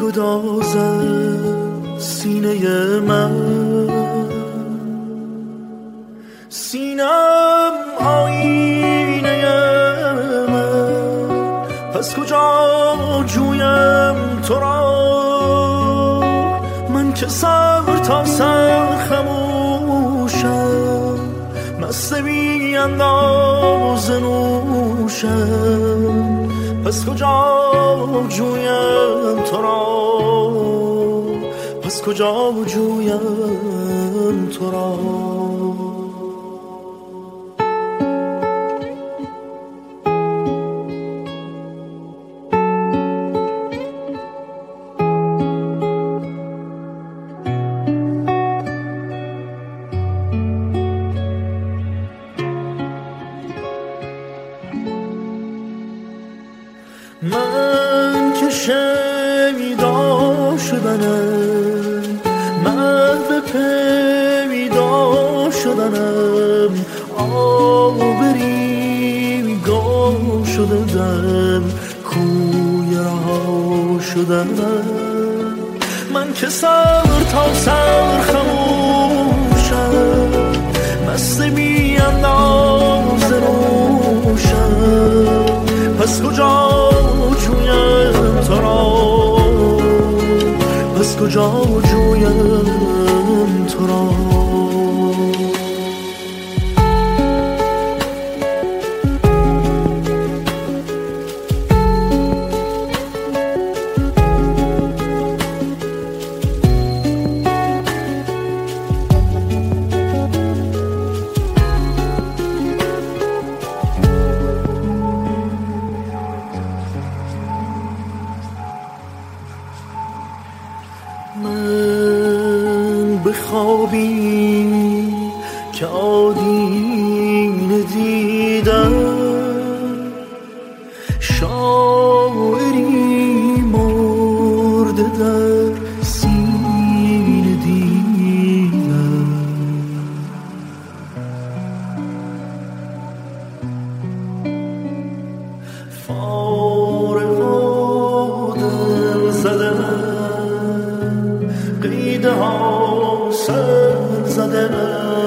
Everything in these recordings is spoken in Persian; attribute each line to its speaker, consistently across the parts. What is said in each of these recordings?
Speaker 1: میگدازد سینه من، سینم آینه من، پس کجا جویم تو را؟ من که سر تا سر خموشم، مست بی انداز نوشم، پس کجا جویم تو را؟ پس کجا جویم تو را؟ من که شنیدا شدنم، مرد پیدا شدنم، آبری گم شدم، کوی رها شدنم. من که سر تا سر خموشم، مست بی انداز روشم، پس کجا جویم تو را؟ پس کجا جویم تو را؟ من بخوابی که آدینه دیدم، شاعری مرده در سینه دیدم. فارغ و دل زدم، قیده ها سر زدم،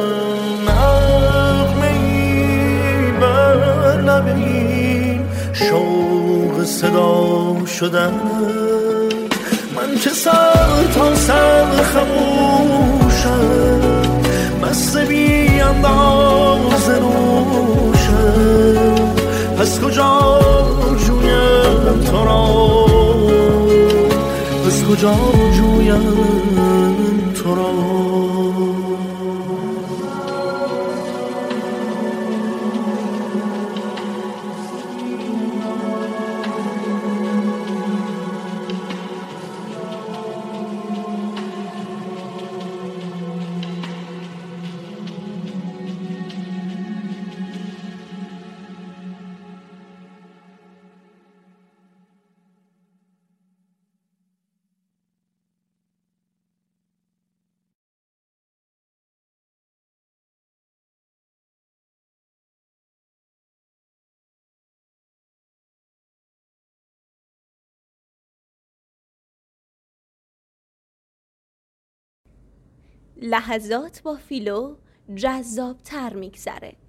Speaker 1: نغمه‌ای بر لبین شوق صدا شدم. من که سر تا سر خموشم، مست بی انداز نوشم، پس کجا جویم تو را؟ پس کجا جویم تو را؟
Speaker 2: لحظات با فیلو جذاب‌تر میگذره.